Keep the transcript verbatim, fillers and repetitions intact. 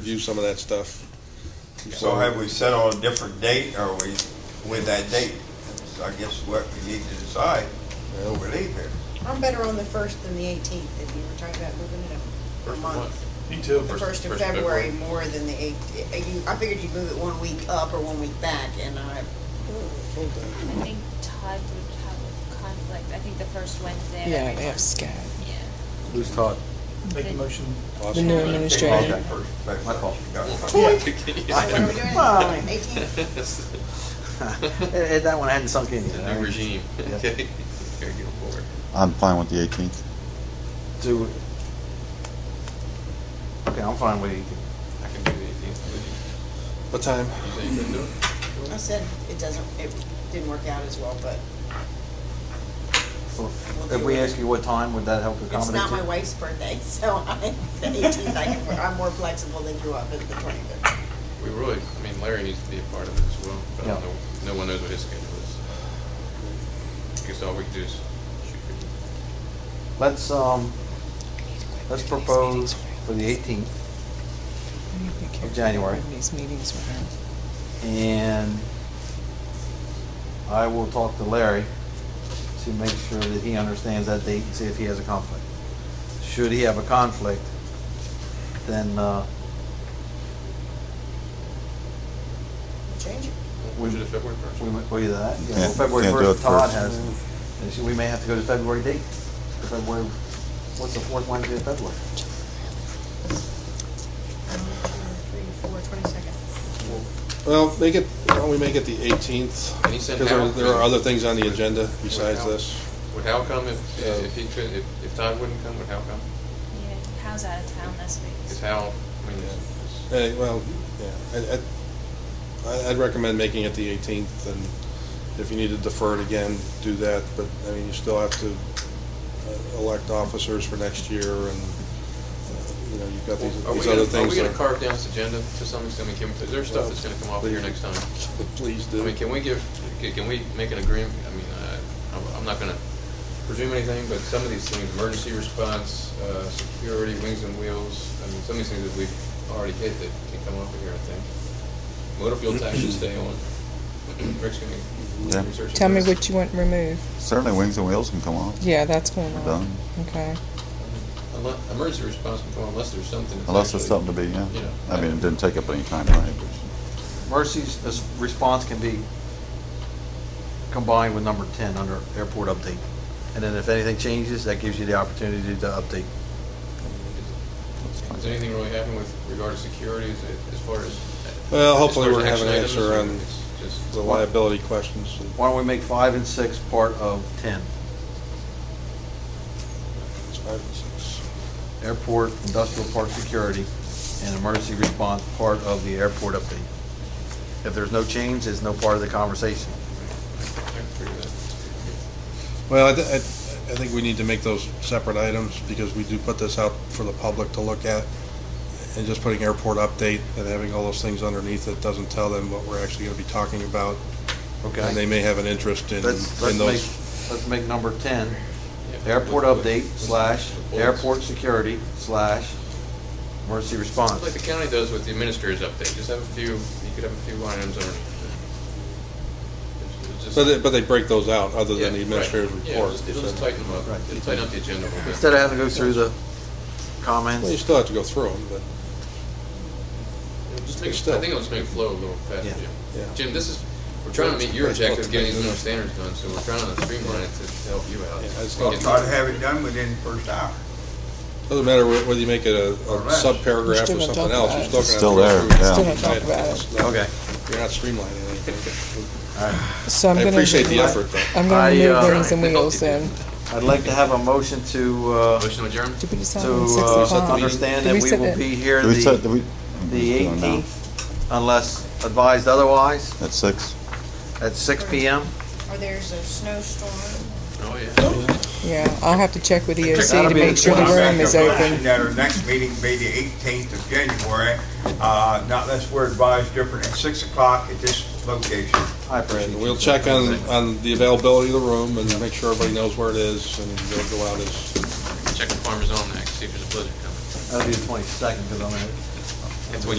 review some of that stuff. So have we set on a different date, or are we with that date? So I guess what we need to decide when we leave here. I'm better on the first than the eighteenth, if you were talking about moving it a First of month. what? Me too. The First- first of first of February February. more than the eighteenth. I figured you'd move it one week up or one week back, and I, I think Todd would have a conflict. I think the first Wednesday. of Yeah, every they have month. SCAD. Yeah. Who's Todd? Make the motion. The new administrator. Okay, first, My fault. Got it. so what are we doing? Well, I mean- eighteenth? Eh, eh, that one hadn't sunk in yet. New regime. Yeah. Okay. Gotta get on board. I'm fine with the eighteenth. Do, okay, I'm fine with it. I can do the eighteenth. What time? You say you can do it? I said it doesn't, it didn't work out as well, but So if we ask you what time, would that help it's accommodate not my you? wife's birthday, so I, the eighteenth, I can, I'm more flexible than you are, but the twenty-fifth. We really, I mean, Larry needs to be a part of it as well, but I don't Yeah. know, no one knows what his schedule is. I guess all we can do is shoot for you. Let's, um, let's propose for the eighteenth, of January. These meetings with her. and I will talk to Larry to make sure that he understands that date and see if he has a conflict. Should he have a conflict, then, uh, Change it. we, Push it to February first. we, we either that, yeah, well, Can't- February can't do first, it Todd first. has, and so we may have to go to February date. February, what's the fourth Wednesday of February? Three, four, twenty-second. Well, make it, why don't we make it the eighteenth? Can you send Because there, Hal? there are other things on the agenda besides Hal? this. Would Hal come if, Yeah. if he could, if, if Todd wouldn't come, would Hal come? Yeah. Hal's out of town this Is week. Hal, I mean, is- Eh, well, yeah, I- I- I- I'd recommend making it the eighteenth, and if you need to defer it again, do that, but, I mean, you still have to uh, elect officers for next year, and, uh, you know, you've got these Are we these gonna, other are we things. gonna that- carve down this agenda to some extent? I mean, can, is there stuff that's gonna come off here next time? Please I do. mean, can we give, can, can we make an agreement? I mean, uh, I'm, I'm not gonna presume anything, but some of these things, emergency response, uh, security, wings and wheels, I mean, some of these things that we've already hit that can come off of here, I think. Motor fuel tax should stay on. Rick's gonna Yeah. research. Tell me this. what you want removed. Certainly wings and wheels can come off. Yeah, that's going on. Done. Okay. Unless, emergency response can come on unless there's something. that's Unless there's actually, something to be, yeah. you know, I mean, it didn't take up any time tonight. Mercy's uh, response can be combined with number ten under airport update. And then if anything changes, that gives you the opportunity to update. Does anything really happen with regard to security as, as far as? Well, as hopefully far we're as gonna have an action answer items, on or it's just- the liability questions. Why don't we make five and six part of ten? It's five and six. Airport, industrial park security, and emergency response part of the airport update. If there's no change, there's no part of the conversation. I can figure that. Well, I, th- I I think we need to make those separate items, because we do put this out for the public to look at, and just putting airport update and having all those things underneath it doesn't tell them what we're actually gonna be talking about. Okay? And they may have an interest in, Let's, let's in make, those. let's make number ten, Yeah. airport With- with- update with- slash with bullets. airport security slash emergency response. Like the county does with the administrator's update, just have a few, you could have a few items underneath. It's just- But they, but they break those out, other Yeah, than the administrator's right. Yeah, report. it'll just- it'll just tighten them up, Right. it'll tighten up the agenda a little bit. Instead of having to go through the Well, you comments. still have to go through them, but, It'll Just make, Still. I think it'll just make it flow a little faster, Yeah. Jim. yeah. Jim, this is, we're trying to meet your It's objective of getting these supposed to minimum be- standards done, so we're trying to streamline it to to help you out. Yeah, it's We not- can- Try to have it done within the first hour. Doesn't matter wh- whether you make it a, Or a less. sub-paragraph Still or gonna something talk else, about you're it. still Still gonna there, have to go through. yeah. Still gonna talk about it. It's not- Okay. You're not streamlining anything. All right. So I'm I gonna. appreciate the effort, though. I'm gonna I, remove uh, wings and wheels then. I'd like to have a motion to, uh, Motion to adjourn? Did we decide to on six uh, o'clock? understand Did that we we set will that? be here Do we set, do the we? the What's going on now? eighteenth, unless advised otherwise, At six? at six P M. Or there's a snowstorm. Oh, yeah. Yeah, I'll have to check with E O C That'll to be make the sure the I'll room make is a motion open. That our next meeting be the eighteenth of January, uh, not unless we're advised different, at six o'clock at this location. I appreciate And it. we'll check on, on the availability of the room and make sure everybody knows where it is, and they'll go out as, Check the farmer's almanac, see if there's a blizzard coming. That'll be the twenty-second, because I'm in it. It's when